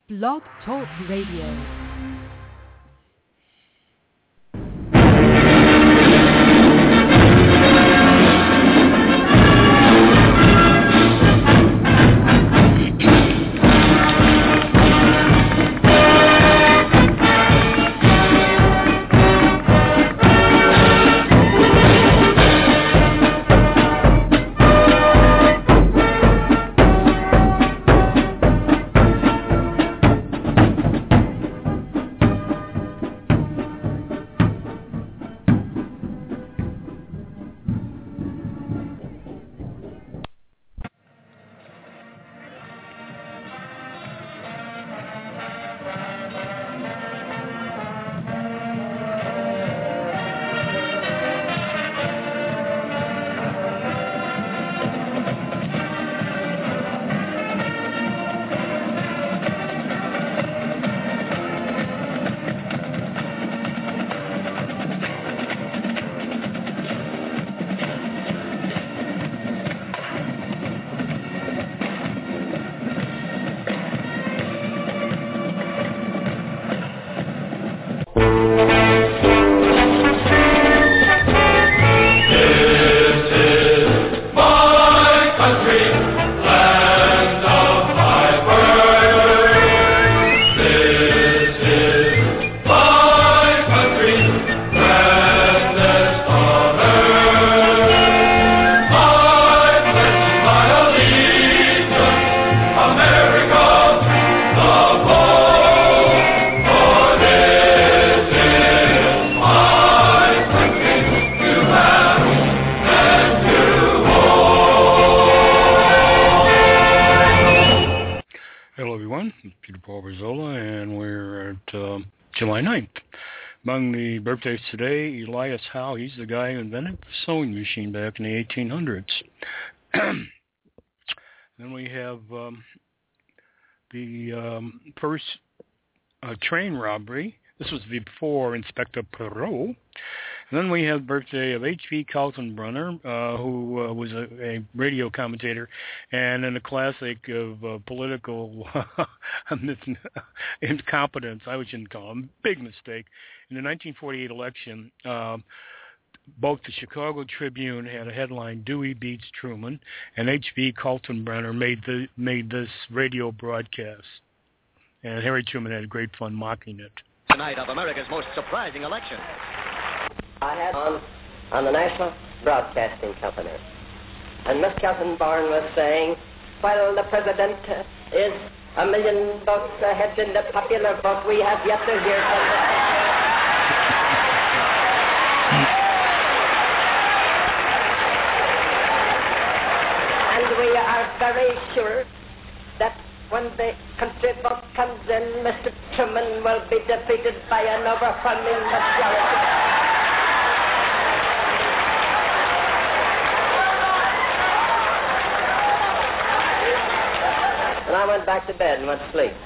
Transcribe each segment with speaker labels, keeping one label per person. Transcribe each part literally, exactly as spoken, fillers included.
Speaker 1: Blog Talk Radio.
Speaker 2: Birthdays today, Elias Howe. He's the guy who invented the sewing machine back in the eighteen hundreds. Then we have um, the um, first uh, train robbery. This was before Inspector Perot. And then we have the birthday of H V Kaltenbrunner, uh, who uh, was a, a radio commentator and in a classic of uh, political incompetence, I would call him, big mistake. In the nineteen forty-eight election, uh, both the Chicago Tribune had a headline, Dewey beats Truman, and H V Kaltenbrunner made, the, made this radio broadcast. And Harry Truman had great fun mocking it.
Speaker 3: Tonight of America's most surprising election.
Speaker 4: I had on, on the National Broadcasting Company. And Miss Kaltenborn was saying, while the president is a million votes ahead in the popular vote, we have yet to hear from the... And we are very sure that when the country vote comes in, Mister Truman will be defeated by an overwhelming majority. And I went back to bed and went to sleep.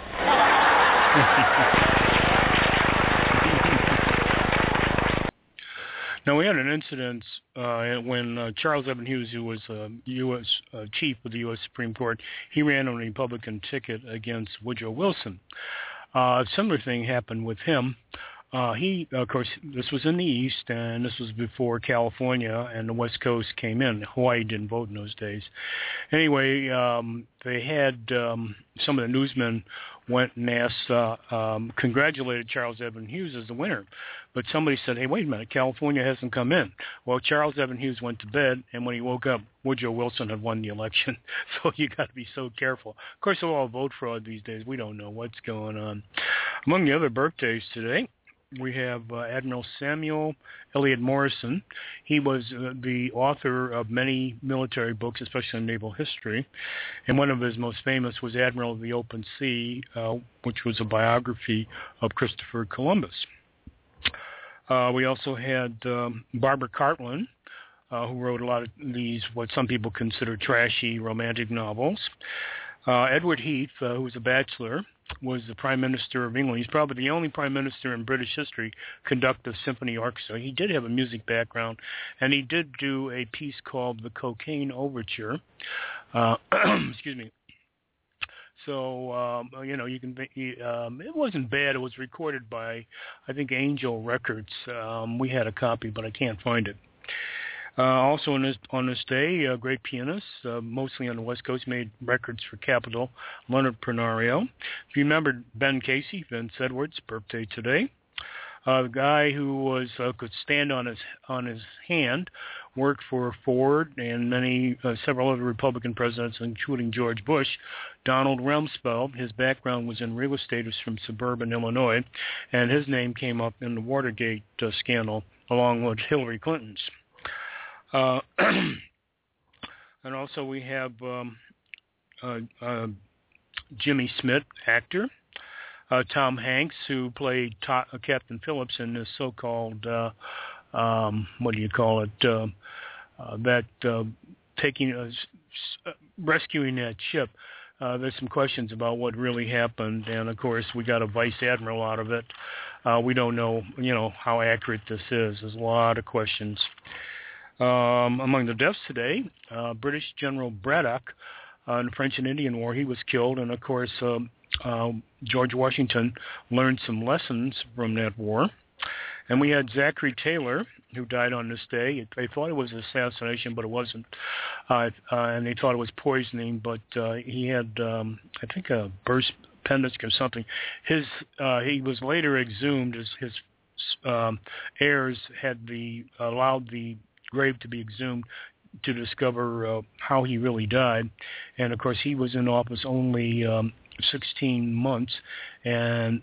Speaker 2: Now, we had an incident uh, when uh, Charles Evan Hughes, who was uh, U S uh, chief of the U S Supreme Court, he ran on a Republican ticket against Woodrow Wilson. Uh, a similar thing happened with him. Uh, he, of course, this was in the East, and this was before California and the West Coast came in. Hawaii didn't vote in those days. Anyway, um, they had um, some of the newsmen went and asked, uh, um, congratulated Charles Evan Hughes as the winner. But somebody said, hey, wait a minute, California hasn't come in. Well, Charles Evan Hughes went to bed, and when he woke up, Woodrow Wilson had won the election. So you got to be so careful. Of course, they're all vote fraud these days. We don't know what's going on. Among the other birthdays today, we have uh, Admiral Samuel Eliot Morison. He was uh, the author of many military books, especially in naval history. And one of his most famous was Admiral of the Open Sea, uh, which was a biography of Christopher Columbus. Uh, we also had um, Barbara Cartland, uh, who wrote a lot of these, what some people consider trashy romantic novels. Uh, Edward Heath, uh, who was a bachelor, was the Prime Minister of England. He's probably the only Prime Minister in British history conduct a symphony orchestra. He did have a music background, and he did do a piece called The Cocaine Overture. Uh, excuse me. So, um, you know, you can. Um, it wasn't bad. It was recorded by, I think, Angel Records. Um, we had a copy, but I can't find it. Uh, also on this on this day, a great pianist, uh, mostly on the West Coast, made records for Capitol, Leonard Pernario. If you remember Ben Casey, Vince Edwards' birthday today. Uh, the guy who was uh, could stand on his on his hand, worked for Ford and many uh, several other Republican presidents, including George Bush. Donald Rumsfeld. His background was in real estate. He was from suburban Illinois, and his name came up in the Watergate uh, scandal along with Hillary Clinton's. Uh, and also we have um, uh, uh, Jimmy Smith, actor. Uh, Tom Hanks, who played to- uh, Captain Phillips in this so-called, uh, um, what do you call it, uh, uh, that uh, taking, uh, s- rescuing that ship. Uh, there's some questions about what really happened, and of course we got a vice admiral out of it. Uh, we don't know, you know, how accurate this is. There's a lot of questions. Um, among the deaths today, uh, British General Braddock uh, in the French and Indian War, he was killed, and of course um, uh, George Washington learned some lessons from that war. And we had Zachary Taylor, who died on this day. They thought it was an assassination, but it wasn't. Uh, uh, and they thought it was poisoning, but uh, he had, um, I think, a burst appendix or something. His uh, he was later exhumed. His, his um, heirs had the allowed the grave to be exhumed to discover uh, how he really died. And of course, he was in office only um, sixteen months, and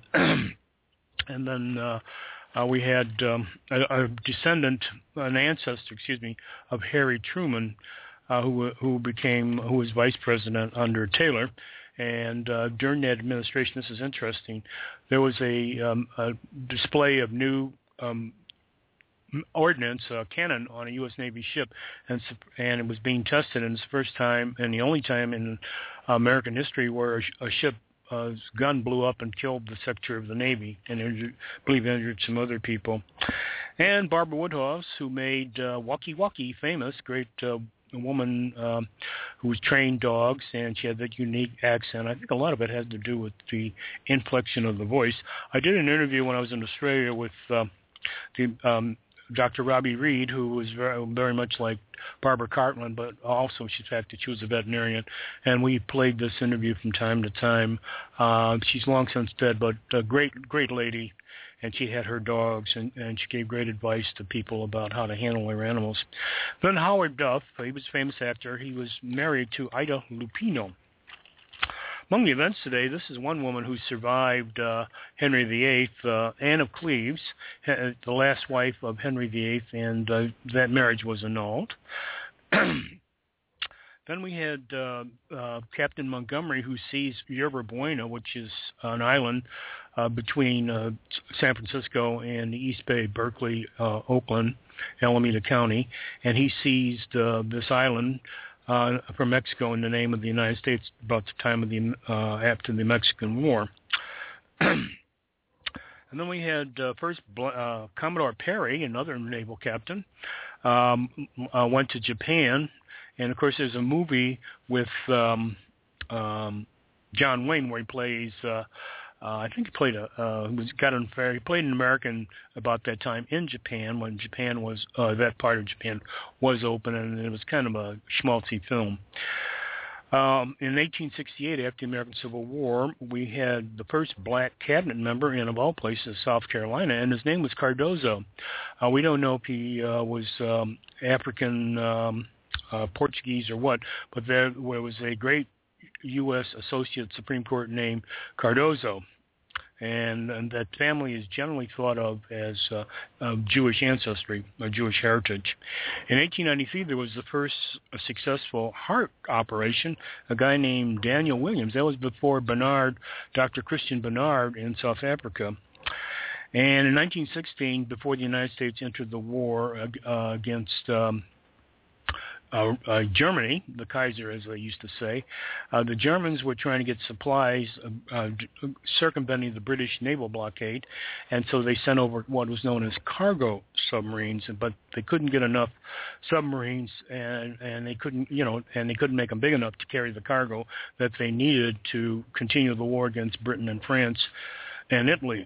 Speaker 2: and then. Uh, Uh, we had um, a, a descendant, an ancestor, excuse me, of Harry Truman, uh, who who became who was vice president under Taylor, and uh, during that administration, this is interesting. There was a, um, a display of new um, ordnance, uh, cannon on a U S Navy ship, and and it was being tested, and it's the first time and the only time in American history where a, a ship. Uh, his gun blew up and killed the Secretary of the Navy, and injured, I believe injured some other people. And Barbara Woodhouse, who made uh, Walkie Walkie famous, great uh, woman um, who was trained dogs, and she had that unique accent. I think a lot of it had to do with the inflection of the voice. I did an interview when I was in Australia with uh, the um, Doctor Robbie Reed, who was very, very much like Barbara Cartland, but also she's the fact that she was a veterinarian, and we played this interview from time to time. Uh, she's long since dead, but a great, great lady, and she had her dogs, and, and she gave great advice to people about how to handle their animals. Then Howard Duff, he was a famous actor. He was married to Ida Lupino. Among the events today, this is one woman who survived uh, Henry the Eighth, uh, Anne of Cleves, the last wife of Henry the Eighth, and uh, that marriage was annulled. Then we had uh, uh, Captain Montgomery, who seized Yerba Buena, which is an island uh, between uh, San Francisco and the East Bay, Berkeley, uh, Oakland, Alameda County, and he seized uh, this island Uh, from Mexico in the name of the United States about the time of the uh, after the Mexican War. And then we had uh, first uh, Commodore Perry, another naval captain, um, uh, went to Japan, and of course there's a movie with um, um, John Wayne where he plays. Uh, Uh, I think he played a uh, was got unfair. He played an American about that time in Japan when Japan was uh, that part of Japan was open, and it was kind of a schmaltzy film. Um, in eighteen sixty-eight, after the American Civil War, we had the first black cabinet member in, of all places, South Carolina, and his name was Cardozo. Uh, we don't know if he uh, was um, African, um, uh, Portuguese, or what, but there, there was a great U S Associate Supreme Court named Cardozo, and, and that family is generally thought of as uh, of Jewish ancestry, or Jewish heritage. In eighteen ninety-three, there was the first successful heart operation, a guy named Daniel Williams. That was before Bernard, Doctor Christian Bernard in South Africa. And in nineteen sixteen, before the United States entered the war uh, against um, uh, uh, Germany, the Kaiser, as they used to say. Uh, the Germans were trying to get supplies, uh, uh, circumventing the British naval blockade, and so they sent over what was known as cargo submarines. But they couldn't get enough submarines, and and they couldn't, you know, and they couldn't make them big enough to carry the cargo that they needed to continue the war against Britain and France and Italy.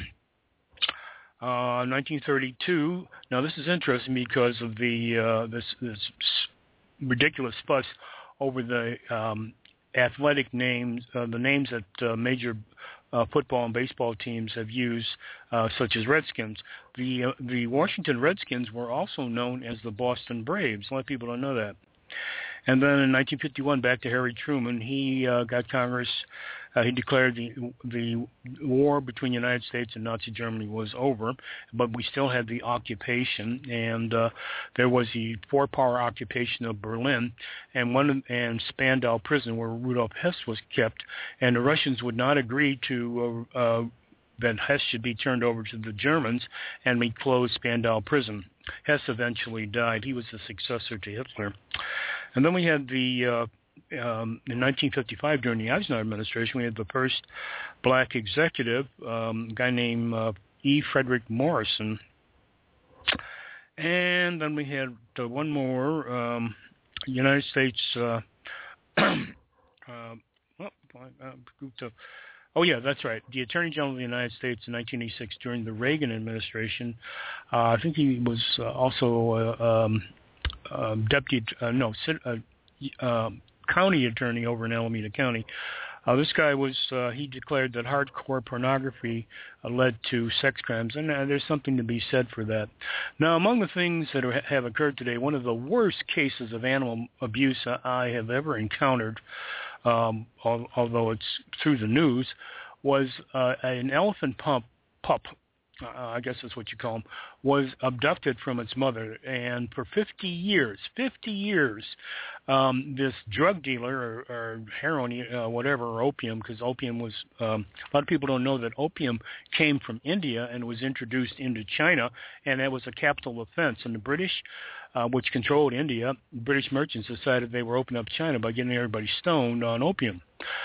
Speaker 2: Uh, nineteen thirty-two. Now this is interesting because of the uh, this, this ridiculous fuss over the um, athletic names, uh, the names that uh, major uh, football and baseball teams have used, uh, such as Redskins. The uh, the Washington Redskins were also known as the Boston Braves. A lot of people don't know that. And then in nineteen fifty-one, back to Harry Truman, he uh, got Congress. Uh, he declared the the war between the United States and Nazi Germany was over, but we still had the occupation, and uh, there was the four-power occupation of Berlin, and one and Spandau prison where Rudolf Hess was kept, and the Russians would not agree to uh, uh, that Hess should be turned over to the Germans, and we closed Spandau prison. Hess eventually died. He was the successor to Hitler. And then we had the, uh, um, in nineteen fifty-five, during the Eisenhower administration, we had the first black executive, um, a guy named uh, E. Frederick Morrison. And then we had uh, one more, um, United States, uh, uh, well, uh, Oh, yeah, that's right. The Attorney General of the United States in nineteen eighty-six during the Reagan administration, uh, I think he was uh, also uh, um, uh, deputy, uh, no, uh, uh, county attorney over in Alameda County. Uh, this guy was, uh, he declared that hardcore pornography uh, led to sex crimes, and uh, there's something to be said for that. Now, among the things that are, have occurred today, one of the worst cases of animal abuse I have ever encountered, um, al- although it's through the news, was uh, an elephant pup, pup uh, I guess that's what you call them, was abducted from its mother. And for fifty years, fifty years, um, this drug dealer or, or heroin, uh, whatever, or opium, because opium was, um, a lot of people don't know that opium came from India and was introduced into China, and that was a capital offense. And the British, uh, which controlled India, British merchants decided they were opening up China by getting everybody stoned on opium.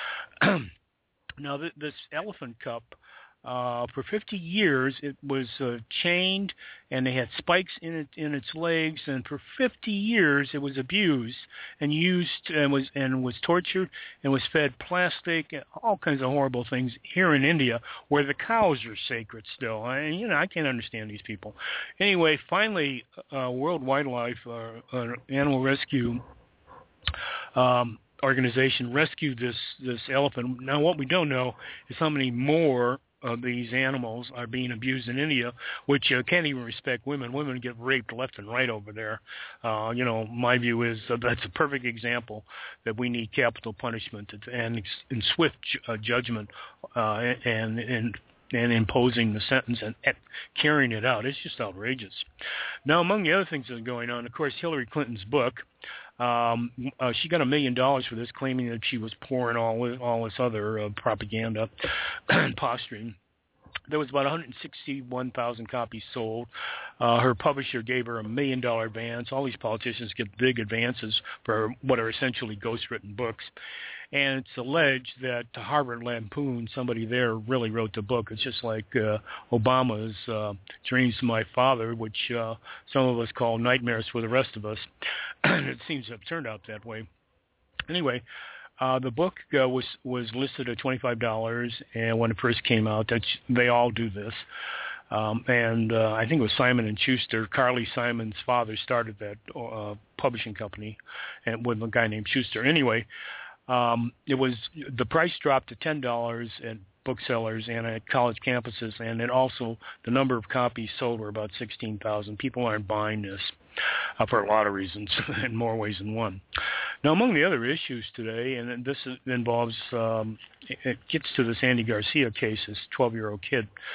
Speaker 2: Now, th- this elephant cup, Uh, for fifty years, it was uh, chained, and they had spikes in it in its legs. And for fifty years, it was abused and used, and was and was tortured, and was fed plastic, and all kinds of horrible things here in India, where the cows are sacred still. And you know, I can't understand these people. Anyway, finally, uh, World Wildlife uh, uh, Animal Rescue Um, organization rescued this this elephant. Now, what we don't know is how many more of these animals are being abused in India, which uh, can't even respect women. Women get raped left and right over there. Uh, you know, my view is uh, that's a perfect example that we need capital punishment and, and swift ju- uh, judgment uh, and and and imposing the sentence and carrying it out. It's just outrageous. Now, among the other things that are going on, of course, Hillary Clinton's book. Um, uh, she got a million dollars for this, claiming that she was pouring all all this other uh, propaganda and posturing. There was about one hundred sixty-one thousand copies sold. Uh, her publisher gave her a million dollar advance. All these politicians get big advances for what are essentially ghostwritten books. And it's alleged that Harvard Lampoon, somebody there really wrote the book. It's just like uh, Obama's uh, Dreams of My Father, which uh, some of us call nightmares for the rest of us. It seems to have turned out that way. Anyway, uh, the book uh, was was listed at twenty-five dollars, and when it first came out, that's, they all do this. Um, and uh, I think it was Simon and Schuster. Carly Simon's father started that uh, publishing company, and with a guy named Schuster. Anyway. Um, it was the price dropped to ten dollars at booksellers and at college campuses, and it also the number of copies sold were about sixteen thousand. People aren't buying this uh, for a lot of reasons, in more ways than one. Now, among the other issues today, and this involves um, it gets to this Andy Garcia case, this twelve-year-old kid.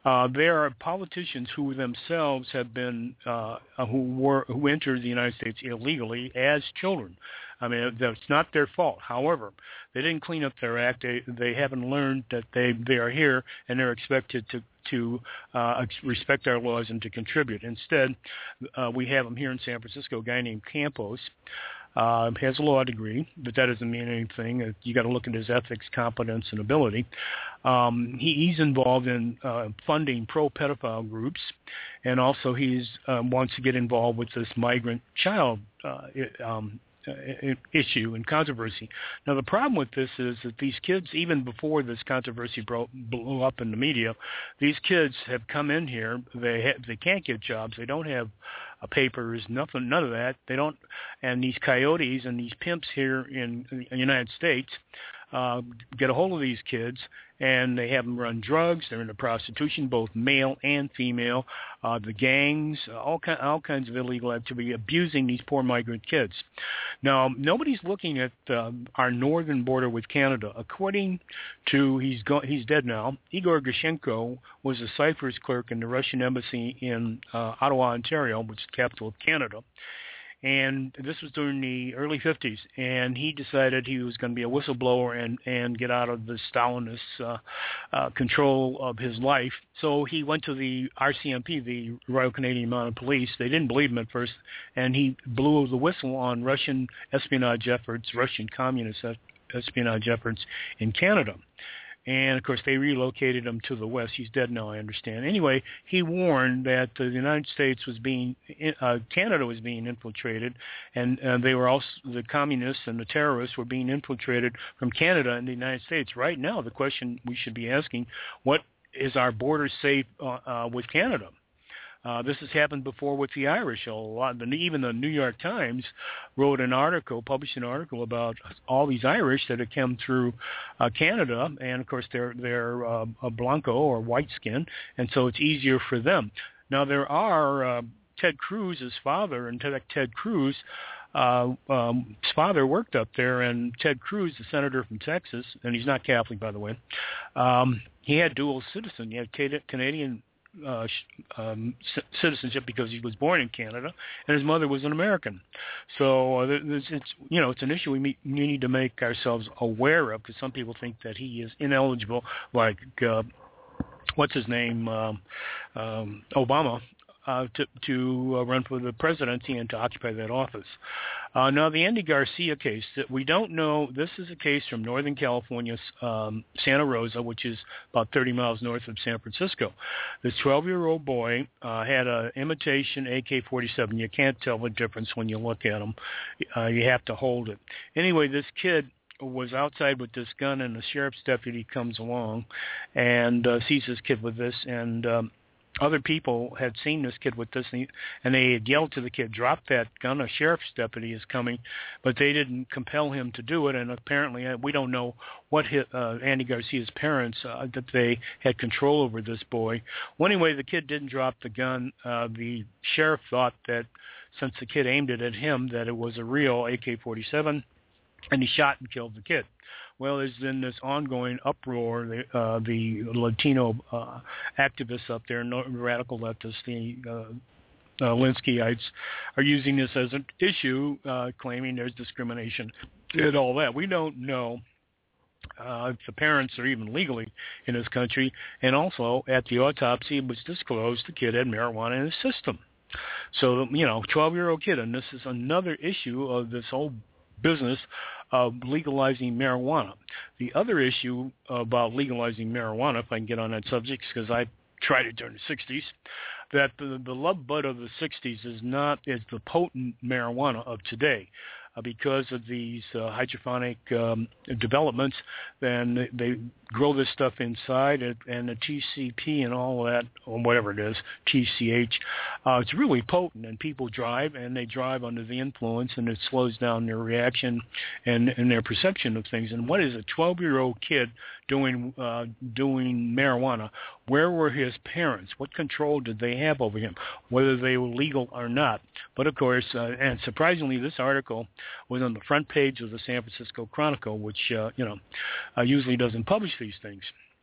Speaker 2: Uh, there are politicians who themselves have been uh, who were who entered the United States illegally as children. I mean, that's not their fault. However, they didn't clean up their act. They they haven't learned that they they are here and they're expected to to uh, respect our laws and to contribute. Instead, uh, we have them here in San Francisco. A guy named Campos. Uh, has a law degree, but that doesn't mean anything. You got to look at his ethics, competence, and ability. Um, he, he's involved in uh, funding pro-pedophile groups, and also he's uh, wants to get involved with this migrant child uh, um, issue and controversy. Now, the problem with this is that these kids, even before this controversy bro- blew up in the media, these kids have come in here. They ha- they can't get jobs. They don't have uh, papers, nothing, none of that. They don't. And these coyotes and these pimps here in, in the United States uh, get a hold of these kids, and they have them run drugs. They're into prostitution, both male and female. Uh, the gangs, uh, all, kind, all kinds of illegal activity, abusing these poor migrant kids. Now, nobody's looking at uh, our northern border with Canada. According to, he's go, he's dead now, Igor Gushenko was a ciphers clerk in the Russian embassy in uh, Ottawa, Ontario, which is the capital of Canada. And this was during the early fifties, and he decided he was going to be a whistleblower and, and get out of the Stalinist uh, uh, control of his life. So he went to the R C M P, the Royal Canadian Mounted Police. They didn't believe him at first, and he blew the whistle on Russian espionage efforts, Russian communist espionage efforts in Canada. And, of course, they relocated him to the west. He's dead now, I understand. Anyway, he warned that the United States was being, uh, Canada was being infiltrated, and uh, they were also, the communists and the terrorists were being infiltrated from Canada and the United States. Right now, the question we should be asking, what is our border safe uh, uh, with Canada? Uh, this has happened before with the Irish. A lot, even the New York Times wrote an article, published an article about all these Irish that have come through uh, Canada, and of course they're they're uh, a Blanco or white skin, and so it's easier for them. Now there are uh, Ted Cruz's father, and Ted, Ted Cruz. Uh, um, his father worked up there, and Ted Cruz, the senator from Texas, and he's not Catholic, by the way. Um, he had dual citizen. He had Canadian Uh, um, c- citizenship because he was born in Canada, and his mother was an American. So uh, it's, it's you know it's an issue we, meet, we need to make ourselves aware of, because some people think that he is ineligible, like uh, what's his name, um, um, Obama. Uh, to, to uh, run for the presidency and to occupy that office. Uh, now, the Andy Garcia case, that we don't know, this is a case from Northern California, um, Santa Rosa, which is about thirty miles north of San Francisco. This twelve-year-old boy uh, had an imitation A K forty-seven. You can't tell the difference when you look at them. Uh, you have to hold it. Anyway, this kid was outside with this gun, and the sheriff's deputy comes along and uh, sees this kid with this, and um, other people had seen this kid with this, and they had yelled to the kid, drop that gun, a sheriff's deputy is coming, but they didn't compel him to do it, and apparently we don't know what hit, uh, Andy Garcia's parents, uh, that they had control over this boy. Well, anyway, the kid didn't drop the gun. Uh, the sheriff thought that since the kid aimed it at him, that it was a real A K forty-seven, and he shot and killed the kid. Well, there's been this ongoing uproar. The, uh, the Latino uh, activists up there, no, radical leftists, the uh, uh, Linskyites, are using this as an issue, uh, claiming there's discrimination and all that. We don't know uh, if the parents are even legally in this country. And also, at the autopsy, it was disclosed the kid had marijuana in his system. So, you know, twelve-year-old kid, and this is another issue of this whole business of legalizing marijuana. The other issue about legalizing marijuana, if I can get on that subject, because I tried it during the sixties, that the, the love bud of the sixties is not is the potent marijuana of today. Uh, because of these uh, hydroponic um, developments, then they, they grow this stuff inside, it, and the T C P and all that, or whatever it is, T C H, uh, it's really potent, and people drive, and they drive under the influence, and it slows down their reaction and, and their perception of things. And what is a twelve-year-old kid doing uh, doing marijuana? Where were his parents? What control did they have over him, whether they were legal or not? But, of course, uh, and surprisingly, this article was on the front page of the San Francisco Chronicle, which, uh, you know, uh, usually doesn't publish these things.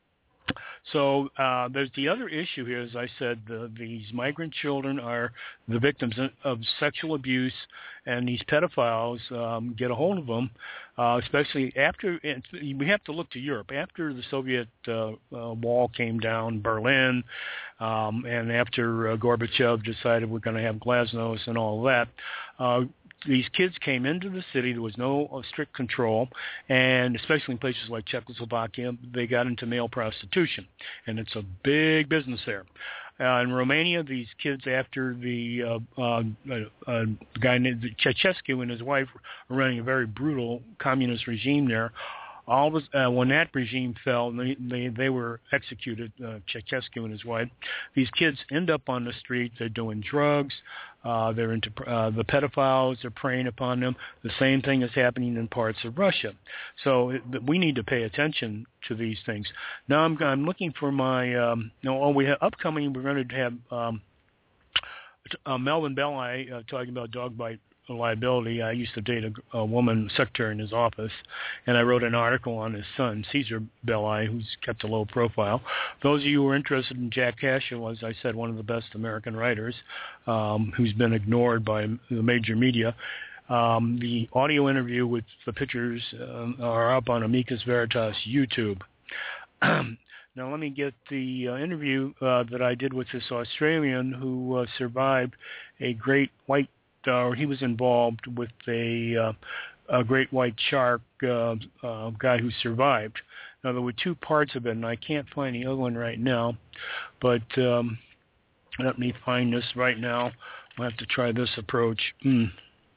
Speaker 2: So uh, there's the other issue here, as I said, the, these migrant children are the victims of sexual abuse, and these pedophiles um, get a hold of them, uh, especially after, we have to look to Europe, after the Soviet uh, uh, wall came down, Berlin, um, and after uh, Gorbachev decided we're going to have glasnost and all that, uh, these kids came into the city. There was no uh, strict control, and especially in places like Czechoslovakia, they got into male prostitution, and it's a big business there. Uh, in Romania, these kids, after the uh, uh, uh, guy named Ceausescu and his wife were running a very brutal communist regime there, all this, uh, when that regime fell, they they, they were executed, uh, Ceausescu and his wife. These kids end up on the street. They're doing drugs. Uh, they're into uh, the pedophiles are preying upon them. The same thing is happening in parts of Russia. So it, we need to pay attention to these things. Now I'm I'm looking for my. Um, you know, oh, we have upcoming. We're going to have um, uh, Melvin Belli uh, talking about dog bite liability. I used to date a, a woman secretary in his office, and I wrote an article on his son, Caesar Belli, who's kept a low profile. Those of you who are interested in Jack Cashill, as I said, one of the best American writers, um, who's been ignored by the major media. Um, the audio interview with the pictures uh, are up on Amicus Veritas YouTube. Now let me get the uh, interview uh, that I did with this Australian who uh, survived a great white Uh, he was involved with a, uh, a great white shark uh, uh, guy who survived. Now, there were two parts of it, and I can't find the other one right now. But um, let me find this right now. I'll have to try this approach. Mm.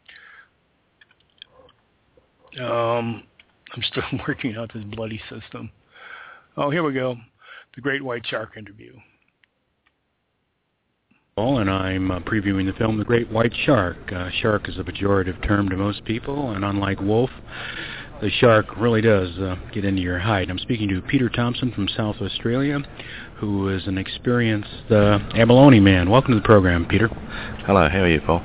Speaker 2: Um, I'm still working out this bloody system. Oh, here we go. The great white shark interview.
Speaker 5: And I'm uh, previewing the film The Great White Shark. Uh, shark is a pejorative term to most people, and unlike wolf, the shark really does uh, get into your hide. I'm speaking to Peter Thompson from South Australia, who is an experienced uh, abalone man. Welcome to the program, Peter.
Speaker 6: Hello, how are you, Paul?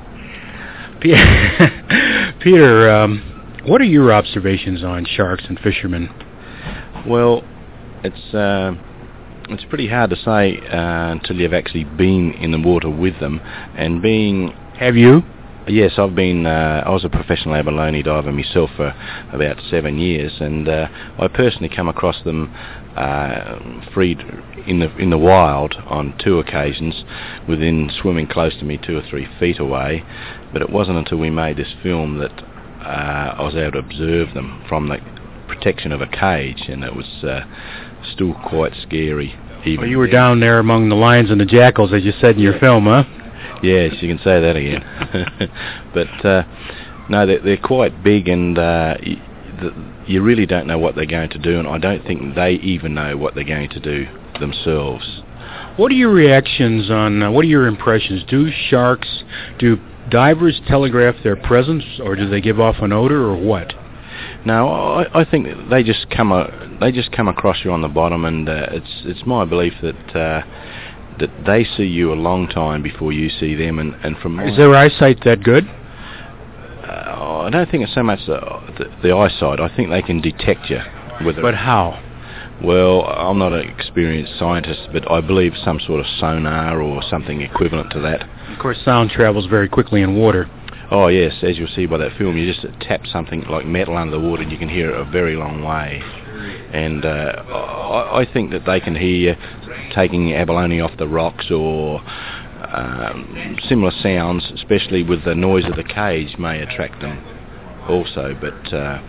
Speaker 5: Peter, um, what are your observations on sharks and fishermen?
Speaker 6: Well, it's... Uh, It's pretty hard to say uh, until you've actually been in the water with them. And being...
Speaker 5: Have you?
Speaker 6: Yes, I've been... Uh, I was a professional abalone diver myself for about seven years, and uh, I personally come across them uh, freed in the in the wild on two occasions, within swimming close to me two or three feet away. But it wasn't until we made this film that uh, I was able to observe them from the protection of a cage, and it was... Uh, still quite scary. Even
Speaker 5: well, you were down there among the lions and the jackals, as you said in your film, huh?
Speaker 6: Yes, you can say that again. But uh, no, they're, they're quite big, and uh, you, the, you really don't know what they're going to do, and I don't think they even know what they're going to do themselves.
Speaker 5: What are your reactions on? Uh, what are your impressions? Do sharks, do divers telegraph their presence, or do they give off an odor, or what?
Speaker 6: No, I, I think they just come uh, they just come across you on the bottom, and uh, it's it's my belief that uh, that they see you a long time before you see them, and, and from
Speaker 5: is their eyesight that good?
Speaker 6: Uh, I don't think it's so much the, the, the eyesight. I think they can detect you. With
Speaker 5: but
Speaker 6: it.
Speaker 5: how?
Speaker 6: Well, I'm not an experienced scientist, but I believe some sort of sonar or something equivalent to that.
Speaker 5: Of course, sound travels very quickly in water.
Speaker 6: Oh yes, as you'll see by that film, you just tap something like metal under the water and you can hear it a very long way. And uh, I, I think that they can hear taking abalone off the rocks, or um, similar sounds, especially with the noise of the cage, may attract them also. But uh,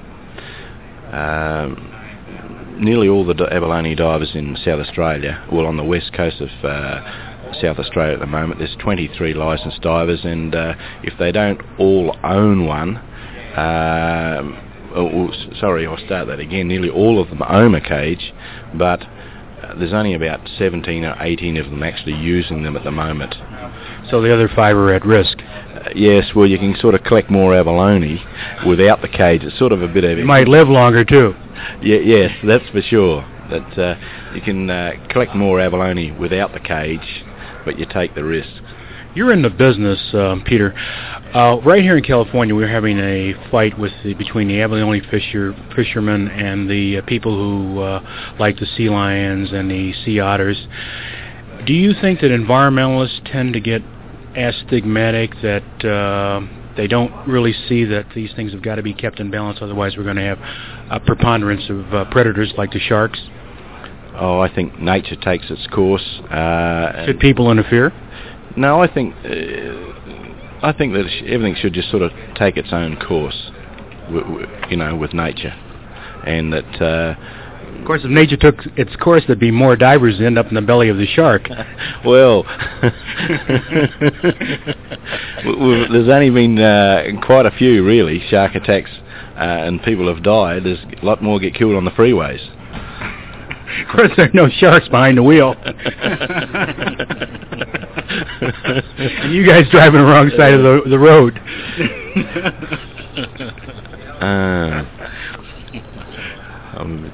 Speaker 6: um, nearly all the abalone divers in South Australia, well on the west coast of uh, South Australia at the moment, there's twenty-three licensed divers, and uh, if they don't all own one, um, oh, sorry, I'll start that again, nearly all of them own a cage, but uh, there's only about seventeen or eighteen of them actually using them at the moment.
Speaker 5: So the other five are at risk?
Speaker 6: Uh, yes, well you can sort of collect more abalone without the cage. It's sort of a bit of...
Speaker 5: You might live longer too.
Speaker 6: Yeah, yes, that's for sure. That uh, you can uh, collect more abalone without the cage, but you take the risk.
Speaker 5: You're in the business, um, Peter. Uh, right here in California, we're having a fight with the, between the abalone fisher, fishermen and the uh, people who uh, like the sea lions and the sea otters. Do you think that environmentalists tend to get astigmatic, that uh, they don't really see that these things have got to be kept in balance, otherwise we're going to have a preponderance of uh, predators like the sharks?
Speaker 6: Oh, I think nature takes its course. Uh,
Speaker 5: Should people interfere?
Speaker 6: No, I think uh, I think that sh- everything should just sort of take its own course, w- w- you know, with nature, and that. Uh,
Speaker 5: of course, if nature took its course, there'd be more divers that end up in the belly of the shark.
Speaker 6: Well, there's only been uh, quite a few, really, shark attacks, uh, and people have died. There's a lot more get killed on the freeways.
Speaker 5: Of course, there are no sharks behind the wheel. And you guys driving the wrong side of the, the road.
Speaker 6: uh, um,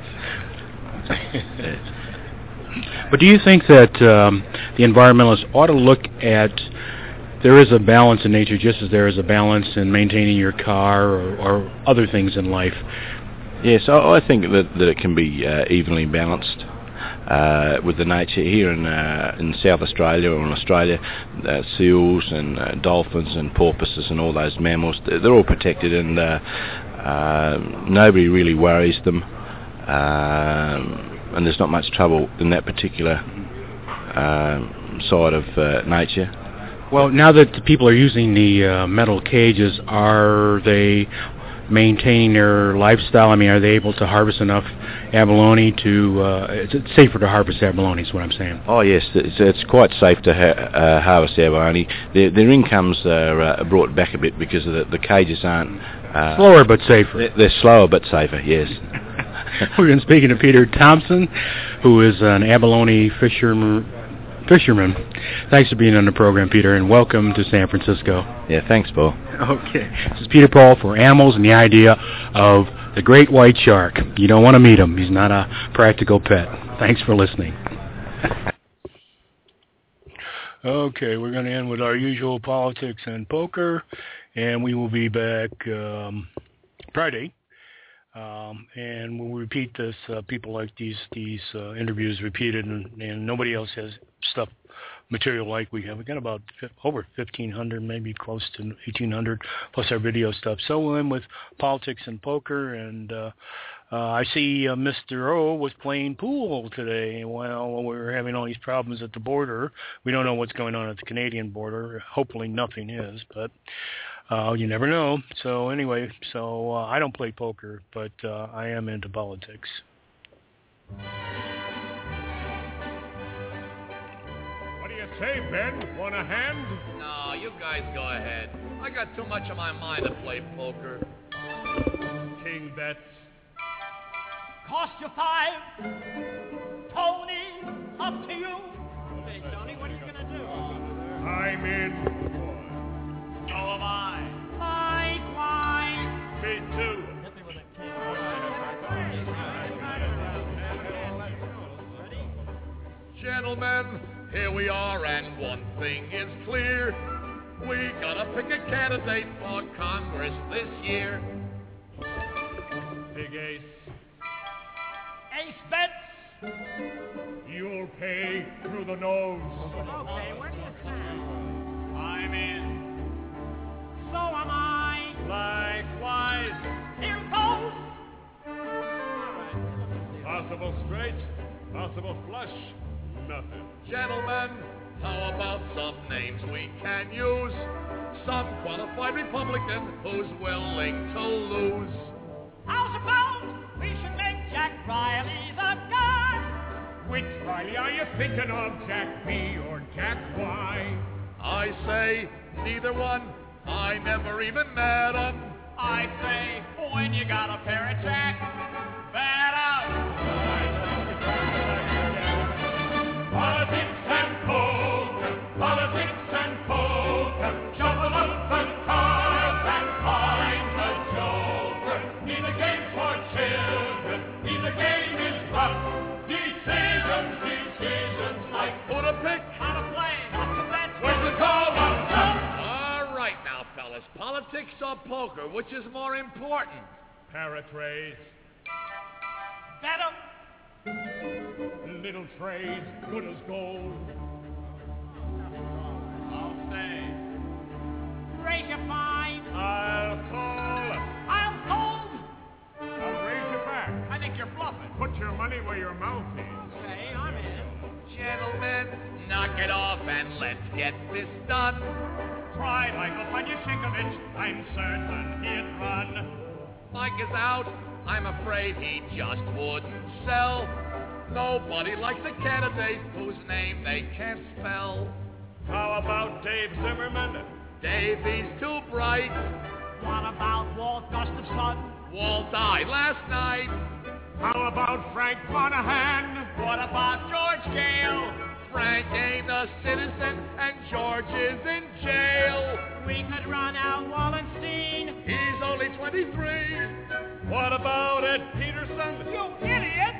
Speaker 5: but do you think that um, the environmentalists ought to look at, there is a balance in nature just as there is a balance in maintaining your car or, or other things in life?
Speaker 6: Yes, I, I think that, that it can be uh, evenly balanced uh, with the nature here in uh, in South Australia or in Australia. Uh, seals and uh, dolphins and porpoises and all those mammals, they're all protected, and uh, uh, nobody really worries them, um, and there's not much trouble in that particular uh, side of uh, nature.
Speaker 5: Well, now that the people are using the uh, metal cages, are they maintaining their lifestyle? I mean, are they able to harvest enough abalone to, uh, it's safer to harvest abalone is what I'm saying.
Speaker 6: Oh yes, it's, it's quite safe to ha- uh, harvest abalone. Their, their incomes are uh, brought back a bit because of the, the cages aren't... Uh,
Speaker 5: slower but safer.
Speaker 6: They're, they're slower but safer, yes.
Speaker 5: We've been speaking to Peter Thompson, who is an abalone fisherman. Fisherman. Thanks for being on the program, Peter, and welcome to San Francisco.
Speaker 6: Yeah, thanks, Paul.
Speaker 5: Okay. This is Peter Paul for Animals and the Idea of the Great White Shark. You don't want to meet him. He's not a practical pet. Thanks for listening.
Speaker 2: Okay, we're going to end with our usual politics and poker, and we will be back um, Friday. Um, and when we repeat this, uh, people like these these uh, interviews repeated, and, and nobody else has stuff, material like we have. We got about f- over fifteen hundred, maybe close to eighteen hundred, plus our video stuff. So we'll end with politics and poker, and uh, uh, I see uh, Mister O was playing pool today. Well, we're having all these problems at the border. We don't know what's going on at the Canadian border. Hopefully nothing is, but... Uh, you never know. So anyway, so uh, I don't play poker, but uh, I am into politics.
Speaker 7: What do you say, Ben? Want a hand?
Speaker 8: No, you guys go ahead. I got too much on my mind to play poker.
Speaker 7: King bets.
Speaker 9: Cost you five. Tony, up to you. Hey, Tony, what are you going to do?
Speaker 7: I'm in.
Speaker 9: So am I. Likewise.
Speaker 7: Me too.
Speaker 9: Hit me with a king.
Speaker 8: Gentlemen, here we are, and one thing is clear. We gotta pick a candidate for Congress this year.
Speaker 7: Big ace.
Speaker 9: Ace bets.
Speaker 7: You'll pay through the nose.
Speaker 9: Okay, where do you stand? I'm in. So am I.
Speaker 7: Likewise.
Speaker 9: Here goes.
Speaker 7: Possible straight, possible flush, nothing.
Speaker 8: Gentlemen, how about some names we can use? Some qualified Republican who's willing to lose.
Speaker 9: How's about we should make Jack Riley the guy?
Speaker 7: Which Riley are you thinking of, Jack B or Jack Y?
Speaker 8: I say neither one. I never even met him.
Speaker 9: I say, when you got a pair of Jack, bet up.
Speaker 7: Politics and poker, politics and poker, shuffle up the cards and find the joker. Neither game for children, neither game is rough. Decisions, decisions like
Speaker 8: Who to pick,
Speaker 9: how to play, how to bet,
Speaker 7: when to call on
Speaker 8: Politics or poker, which is more important?
Speaker 7: Paraphrase.
Speaker 9: Venom.
Speaker 7: Little trade, good as gold.
Speaker 9: I'll stay. Raise your fine.
Speaker 7: I'll call.
Speaker 9: I'll hold.
Speaker 7: I'll raise you back.
Speaker 9: I think you're bluffing.
Speaker 7: Put your money where your mouth is.
Speaker 9: Okay, I'm in.
Speaker 8: Gentlemen, knock it off and let's get this done.
Speaker 7: Try Michael Panyashikovich. I'm certain he'd run.
Speaker 8: Mike is out. I'm afraid he just wouldn't sell. Nobody likes a candidate whose name they can't spell.
Speaker 7: How about Dave Zimmerman?
Speaker 8: Davey's too bright.
Speaker 9: What about Walt Gustafson?
Speaker 8: Walt died last night.
Speaker 7: How about Frank Monahan?
Speaker 9: What about George Gale?
Speaker 8: Frank ain't a citizen and George is in jail.
Speaker 9: We could run out Wallenstein.
Speaker 8: He's only twenty-three.
Speaker 7: What about Ed Peterson?
Speaker 9: You idiot!